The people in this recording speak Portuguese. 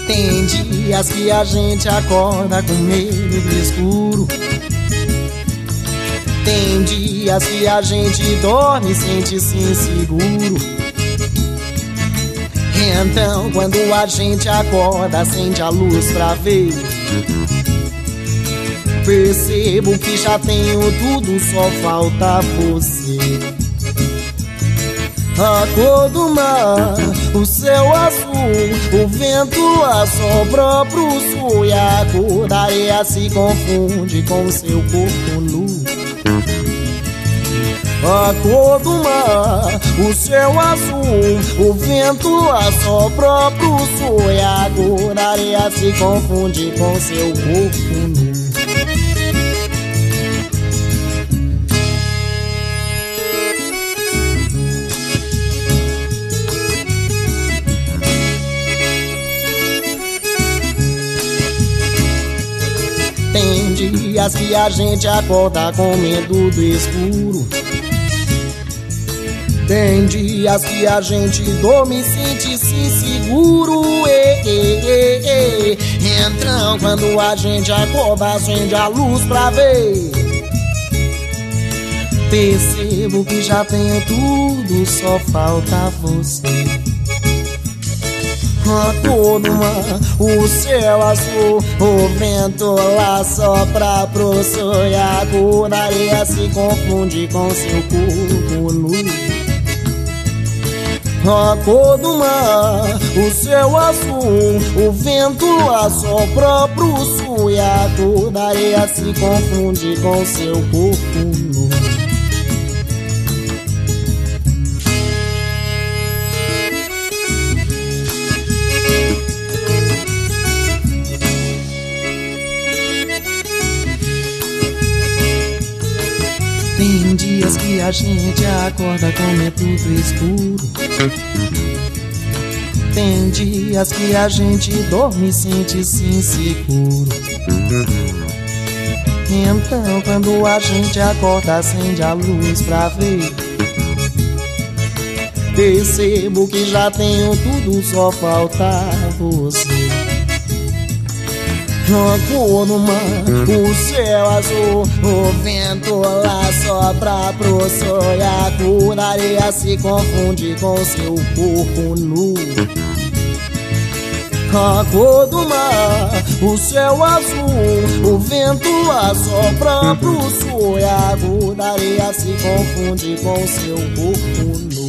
Tem dias que a gente acorda com medo do escuro. Tem dias que a gente dorme e sente-se inseguro. Então quando a gente acorda, acende a luz pra ver. Percebo que já tenho tudo, só falta você. A cor do mar, o céu azul, o vento assopra pro sul. E a cor da areia se confunde com seu corpo nu. A cor do mar, o céu azul, o vento assopra pro sul. E a cor da areia se confunde com seu corpo nu. Tem dias que a gente acorda com medo do escuro. Tem dias que a gente dorme e sente-se inseguro. Então quando a gente acorda, acende a luz pra ver. Percebo que já tenho tudo, só falta você. A cor do mar, o céu azul, o vento lá sopra pro sul. E a cor da areia se confunde com seu corpo nu. A cor do mar, o céu azul, o vento lá sopra pro sul. E a cor da areia se confunde com seu corpo nu. Tem dias que a gente acorda com medo do escuro. Tem dias que a gente dorme e sente-se inseguro. Então quando a gente acorda, acende a luz pra ver. Percebo que já tenho tudo, só falta você. A cor do mar, o céu azul, o vento lá sopra pro sul. E a cor da areia se confunde com seu corpo nu. A cor do mar, o céu azul, o vento lá sopra pro sul. E a cor da areia se confunde com seu corpo nu.